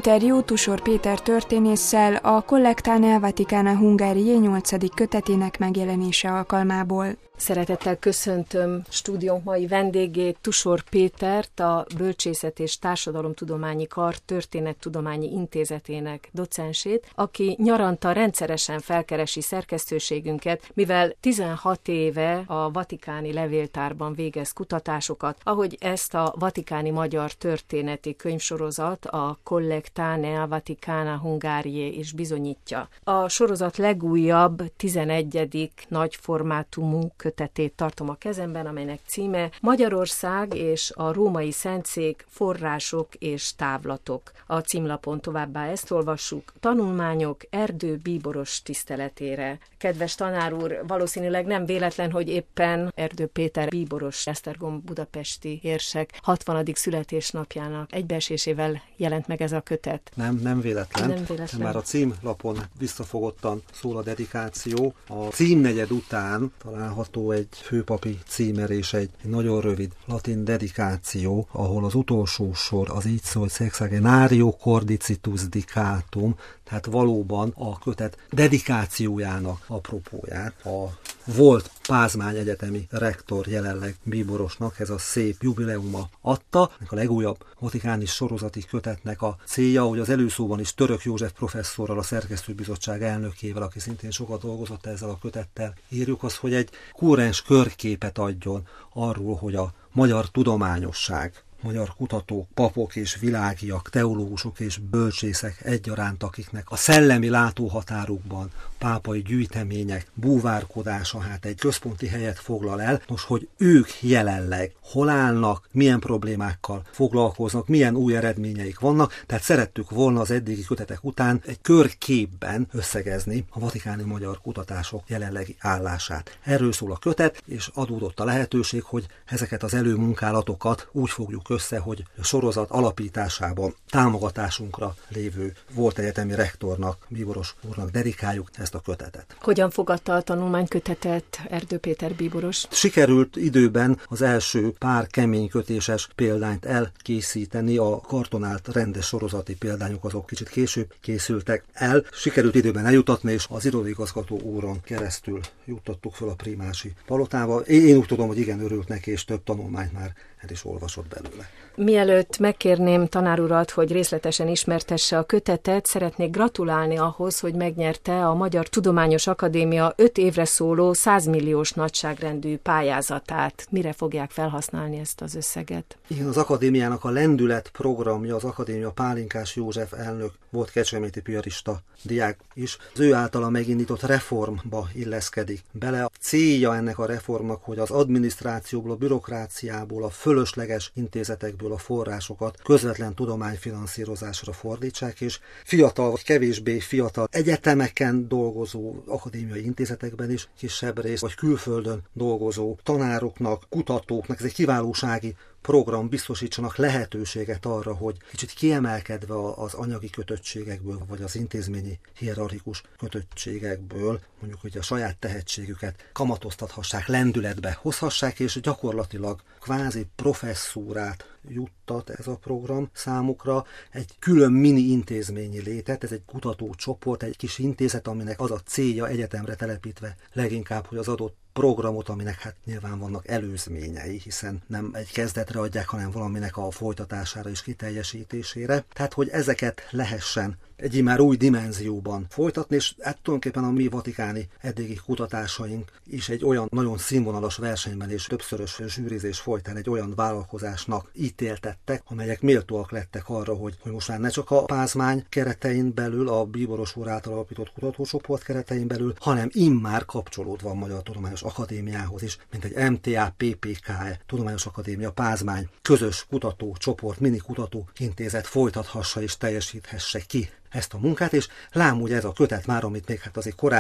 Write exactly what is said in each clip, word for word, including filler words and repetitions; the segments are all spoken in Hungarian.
interjú Tusor Péter történésszel a Collecta nel Vaticana Hungariae nyolcadik kötetének megjelenése alkalmából. Szeretettel köszöntöm stúdiónk mai vendégét, Tusor Pétert, a Bölcsészet és Társadalomtudományi Kar Történettudományi Intézetének docensét, aki nyaranta rendszeresen felkeresi szerkesztőségünket, mivel tizenhat éve a vatikáni levéltárban végez kutatásokat, ahogy ezt a vatikáni magyar történeti könyvsorozat, a Collecta nel Vaticana Hungariae is bizonyítja. A sorozat legújabb, tizenegyedik nagyformátumú kötetét tartom a kezemben, amelynek címe Magyarország és a Római Szentszék források és távlatok. A címlapon továbbá ezt olvassuk: tanulmányok Erdő bíboros tiszteletére. Kedves tanár úr, valószínűleg nem véletlen, hogy éppen Erdő Péter bíboros, Esztergom budapesti érsek hatvanadik születésnapjának egybeesésével jelent meg ez a kötet. Nem, nem véletlen. Nem véletlen. Már a címlapon visszafogottan szól a dedikáció. A címnegyed után található egy főpapi címer és egy nagyon rövid latin dedikáció, ahol az utolsó sor az így szól: Sexagenario cordicitus dicatum, tehát valóban a kötet dedikációjának apropóját a volt Pázmány egyetemi rektor, jelenleg bíborosnak ez a szép jubileuma adta. A legújabb vatikáni sorozati kötetnek a célja, hogy az előszóban is Török József professzorral, a szerkesztőbizottság elnökével, aki szintén sokat dolgozott ezzel a kötettel, írjuk az, hogy egy koherens körképet adjon arról, hogy a magyar tudományosság, magyar kutatók, papok és világiak, teológusok és bölcsészek egyaránt, akiknek a szellemi látóhatárukban pápai gyűjtemények búvárkodása hát egy központi helyet foglal el. Most, hogy ők jelenleg hol állnak, milyen problémákkal foglalkoznak, milyen új eredményeik vannak, tehát szerettük volna az eddigi kötetek után egy körképben összegezni a vatikáni magyar kutatások jelenlegi állását. Erről szól a kötet, és adódott a lehetőség, hogy ezeket az előmunkálatokat úgy fogjuk össze, hogy a sorozat alapításában támogatásunkra lévő volt egyetemi rektornak, bíboros úrnak dedikáljuk ezt a kötetet. Hogyan fogadta a tanulmánykötetet Erdő Péter bíboros? Sikerült időben az első pár kemény kötéses példányt elkészíteni, a kartonált rendes sorozati példányok azok kicsit később készültek el. Sikerült időben eljutatni, és az irodőigazgató úron keresztül juttattuk föl a primási palotába. Én úgy tudom, hogy igen, örült neki, és több tanulmányt már el is olvasott belőle. Mielőtt megkérném tanár urat, hogy részletesen ismertesse a kötetet, szeretnék gratulálni ahhoz, hogy megnyerte a Magyar Tudományos Akadémia öt évre szóló százmilliós nagyságrendű pályázatát. Mire fogják felhasználni ezt az összeget? Igen, az akadémiának a lendület programja, az akadémia Pálinkás József elnök volt kecskeméti piarista diák is. Az ő általa megindított reformba illeszkedik bele. A célja ennek a reformnak, hogy az adminisztrációból, a bürokráciából, a fölösleges intézetekből a forrásokat közvetlen tudományfinanszírozásra fordítsák, és fiatal vagy kevésbé fiatal egyetemeken dolgozó, akadémiai intézetekben is kisebb rész, vagy külföldön dolgozó tanároknak, kutatóknak, ez egy kiválósági program biztosítsanak lehetőséget arra, hogy kicsit kiemelkedve az anyagi kötöttségekből, vagy az intézményi hierarchikus kötöttségekből, mondjuk, hogy a saját tehetségüket kamatoztathassák, lendületbe hozhassák, és gyakorlatilag kvázi professzúrát juttat ez a program számukra, egy külön mini intézményi létet, ez egy kutatócsoport, egy kis intézet, aminek az a célja egyetemre telepítve leginkább, hogy az adott programot, aminek hát nyilván vannak előzményei, hiszen nem egy kezdetre adják, hanem valaminek a folytatására és kiteljesítésére. Tehát, hogy ezeket lehessen egy immár új dimenzióban folytatni, és hát tulajdonképpen a mi vatikáni eddigi kutatásaink is egy olyan nagyon színvonalas versenyben és többszörös zsűrizés folytán egy olyan vállalkozásnak ítéltettek, amelyek méltóak lettek arra, hogy, hogy most már ne csak a Pázmány keretein belül, a bíboros úr által alapított kutatócsoport keretein belül, hanem immár kapcsolódva a Magyar Tudományos Akadémiához is, mint egy em té á pé pé ká e, Tudományos Akadémia Pázmány közös kutatócsoport, mini kutatóintézet folytathassa és teljesíthesse ki ezt a munkát, és lám ugye ez a kötet már, amit még hát azért korábbi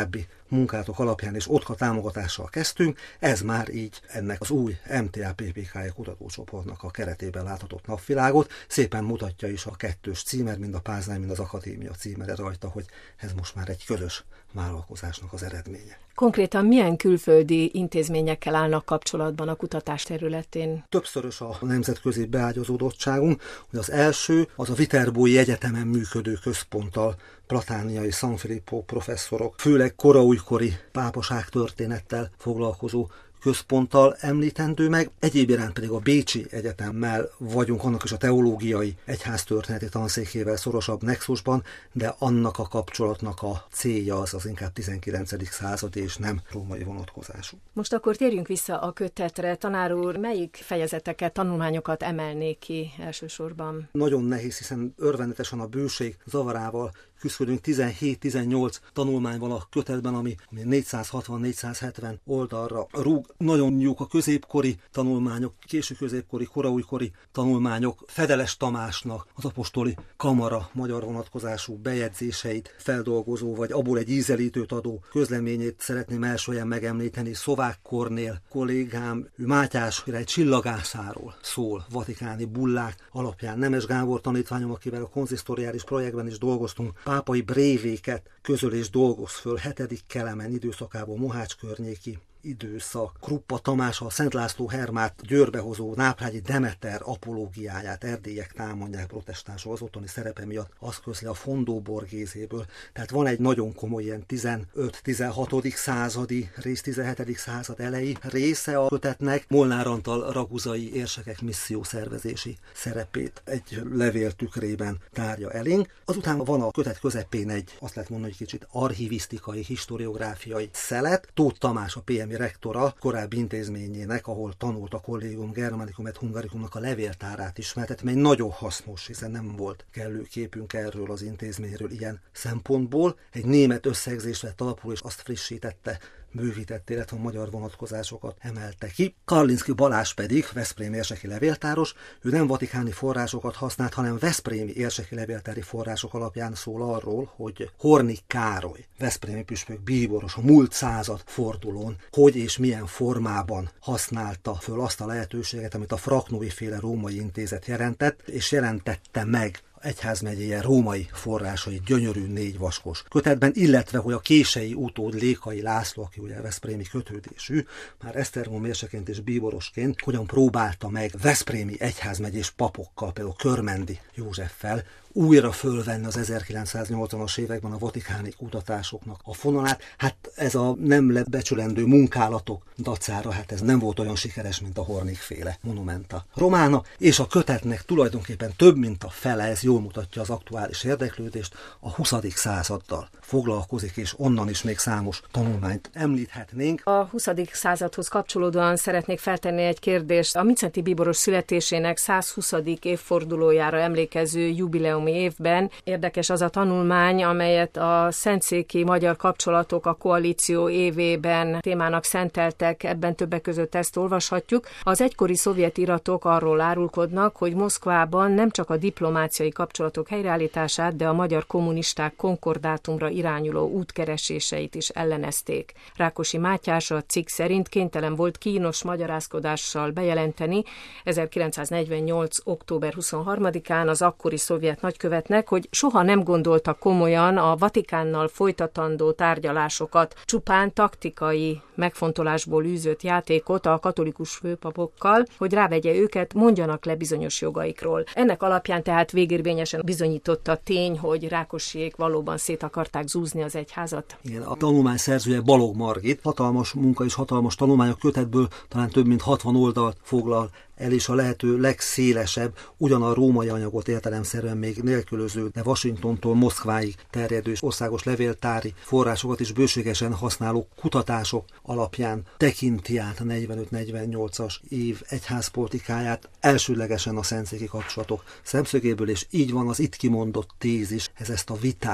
munkálatok alapján és OTKA támogatással kezdtünk, ez már így ennek az új em té á pé pé ká kutatócsoportnak a keretében láthatott napvilágot. Szépen mutatja is a kettős címer, mind a Pázmány, mind az akadémia címere rajta, hogy ez most már egy közös vállalkozásnak az eredménye. Konkrétan milyen külföldi intézményekkel állnak kapcsolatban a kutatás területén? Többszörös a nemzetközi beágyazódottságunk. Az első az a Viterbói Egyetemen működő központtal, Platánia és San Filippo professzorok, főleg koraújkori pápaság történettel foglalkozó központtal említendő meg, egyéb iránt pedig a Bécsi Egyetemmel vagyunk, annak is a teológiai egyháztörténeti tanszékével szorosabb nexusban, de annak a kapcsolatnak a célja az az inkább tizenkilencedik századi és nem római vonatkozású. Most akkor térjünk vissza a kötetre. Tanár úr, melyik fejezeteket, tanulmányokat emelnék ki elsősorban? Nagyon nehéz, hiszen örvendetesen a bőség zavarával küzdködünk, tizenhét-tizennyolc tanulmány van a kötetben, ami négyszázhatvan-négyszázhetven oldalra rúg. Nagyon jók a középkori tanulmányok, késő középkori, koraújkori tanulmányok. Fedeles Tamásnak az apostoli kamara magyar vonatkozású bejegyzéseit feldolgozó, vagy abból egy ízelítőt adó közleményét szeretném első helyen megemlíteni. Szovák Kornél kollégám, ő Mátyás egy csillagászáról szól, vatikáni bullák alapján. Nemes Gábor tanítványom, akivel a konzisztoriális projektben is dolgoztunk, pápai brévéket közöl és dolgoz föl hetedik Kelemen időszakában, Mohács környéki időszak. Kruppa Tamás a Szent László Hermát Győrbe hozó náprágyi Demeter apológiáját erdélyek támadják protestánsok az ottani szerepe miatt, azt közli a Fondó Borgézéből. Tehát van egy nagyon komoly ilyen tizenöt-tizenhatodik századi rész, tizenhetedik század elejé része a kötetnek. Molnár Antal raguzai érsekek missziószervezési szerepét egy levél tükrében tárja elénk. Azután van a kötet közepén egy, azt lehet mondani, hogy kicsit archivisztikai, historiográfiai szelet. Tóth Tamás a pé em i rektora korábbi intézményének, ahol tanult a Collegium Germanicum et Hungaricumnak a levéltárát ismertet, mely nagyon hasznos, hiszen nem volt kellő képünk erről az intézményről ilyen szempontból. Egy német összegzést vett alapul, és azt frissítette, bővítette, illetve a magyar vonatkozásokat emelte ki. Karlinszky Balázs pedig veszprémi érseki levéltáros, ő nem vatikáni forrásokat használt, hanem veszprémi érseki levéltári források alapján szól arról, hogy Hornik Károly, veszprémi püspök bíboros a múlt század fordulón, hogy és milyen formában használta föl azt a lehetőséget, amit a Fraknói féle római intézet jelentett, és jelentette meg egyházmegyéje római forrásai gyönyörű négy vaskos kötetben, illetve hogy a kései utód Lékai László, aki ugye veszprémi kötődésű, már esztergom érseként és bíborosként hogyan próbálta meg veszprémi egyházmegyés papokkal, például Körmendi Józseffel újra fölvenni az ezerkilencszáznyolcvanas években a vatikáni kutatásoknak a fonalát. Hát ez a nem lebecsülendő munkálatok dacára, hát ez nem volt olyan sikeres, mint a Hornik féle Monumenta Romana, és a kötetnek tulajdonképpen több mint a fele, ez jól mutatja az aktuális érdeklődést, a huszadik századdal foglalkozik, és onnan is még számos tanulmányt említhetnénk. A huszadik századhoz kapcsolódóan szeretnék feltenni egy kérdést. A Mindszenty bíboros születésének százhuszadik évfordulójára emlékező jubileumi évben érdekes az a tanulmány, amelyet a szentszéki magyar kapcsolatok a koalíció évében témának szenteltek, ebben többek között ezt olvashatjuk. Az egykori szovjet iratok arról árulkodnak, hogy Moszkvában nem csak a diplomáciai kapcsolatok helyreállítását, de a magyar kommunisták konkordátumra irányuló útkereséseit is ellenezték. Rákosi Mátyás a cikk szerint kénytelen volt kínos magyarázkodással bejelenteni ezerkilencszáznegyvennyolc október huszonharmadikán az akkori szovjet nagykövetnek, hogy soha nem gondolta komolyan a Vatikánnal folytatandó tárgyalásokat, csupán taktikai megfontolásból űzött játékot a katolikus főpapokkal, hogy rávegye őket, mondjanak le bizonyos jogaikról. Ennek alapján tehát végérvényesen bizonyította a tény, hogy Rákosiék valóban szét akarták zúzni az egyházat. Igen, a tanulmány szerzője Balogh Margit, hatalmas munka és hatalmas tanulmányok kötetből talán több mint hatvan oldalt foglal el, és a lehető legszélesebb, ugyan a római anyagot értelemszerűen még nélkülöző, de Washingtontól Moszkváig terjedő országos levéltári forrásokat is bőségesen használó kutatások alapján tekinti át a negyvenöt-negyvennyolcas év egyházpolitikáját, elsődlegesen a szentszéki kapcsolatok szemszögéből, és így van az itt kimondott tézis, ez ezt a vitát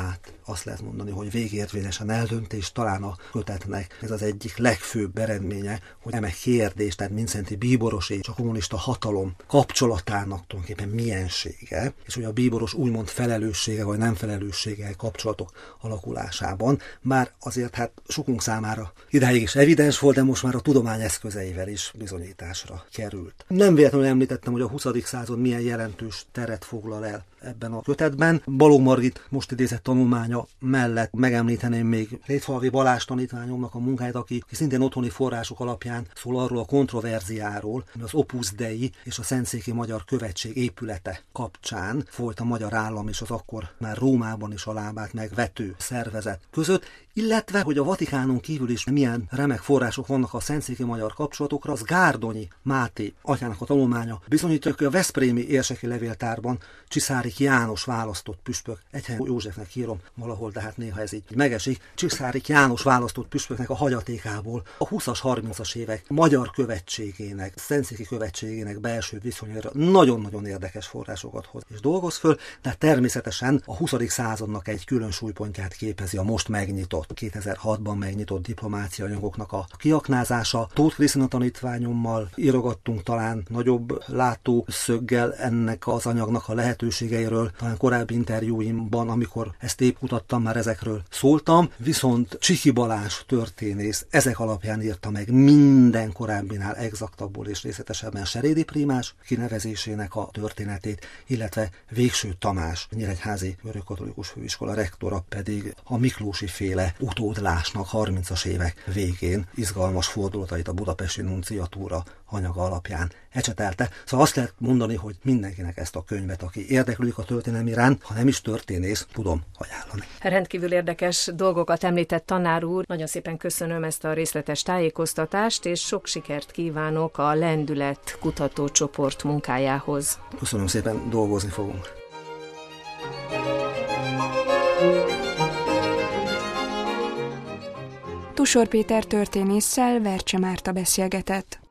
azt lehet mondani, hogy végérvényesen eldöntés, talán a kötetnek ez az egyik legfőbb eredménye, hogy eme kérdés, tehát Mindszenty bíboros és a kommunista hatalom kapcsolatának tulajdonképpen miensége, és hogy a bíboros úgymond felelőssége vagy nem felelőssége kapcsolatok alakulásában, bár azért hát sokunk számára idáig is evidens volt, de most már a tudomány eszközeivel is bizonyításra került. Nem véletlenül említettem, hogy a huszadik század milyen jelentős teret foglal el ebben a kötetben. Balogh Margit most idézett tanulmánya mellett megemlíteném még Létfalvi Balázs tanítványomnak a munkáját, aki szintén otthoni források alapján szól arról a kontroverziáról, ami az Opus Dei és a Szentszéki Magyar Követség épülete kapcsán folyt a magyar állam és az akkor már Rómában is a lábát megvető szervezet között, illetve, hogy a Vatikánon kívül is milyen remek források vannak a szentszéki magyar kapcsolatokra, az Gárdonyi Máté atyának a tanulmánya bizonyítja, hogy a veszprémi érseki levéltárban Csiszárik János választott püspök, Egyházi Józsefnek írom valahol, de hát néha ez így megesik, Csiszárik János választott püspöknek a hagyatékából a húszas, harmincas évek magyar követségének, szentszéki követségének belső viszonyára nagyon-nagyon érdekes forrásokat hoz és dolgoz föl, de természetesen a huszadik századnak egy külön súlypontját képezi a most megnyitott kétezer-hatban megnyitott diplomáciai anyagoknak a kiaknázása. Tóth Krisztina tanítványommal írogattunk talán nagyobb látószöggel ennek az anyagnak a lehetőségeiről. Talán korábbi interjúimban, amikor ezt épp kutattam, már ezekről szóltam. Viszont Csiky Balázs történész ezek alapján írta meg minden korábbinál exaktabbul és részletesebben Serédi Prímás kinevezésének a történetét, illetve Végső Tamás, nyíregyházi görögkatolikus főiskola rektora pedig a Miklósi féle utódlásnak harmincas évek végén izgalmas fordulatait a budapesti nunciatúra anyaga alapján ecsetelte. Szóval azt lehet mondani, hogy mindenkinek ezt a könyvet, aki érdeklődik a történelem iránt, ha nem is történész, tudom ajánlani. Rendkívül érdekes dolgokat említett tanár úr. Nagyon szépen köszönöm ezt a részletes tájékoztatást, és sok sikert kívánok a Lendület kutatócsoport munkájához. Köszönöm szépen, dolgozni fogunk. Tusor Péter történésszel Vercse Márta beszélgetett.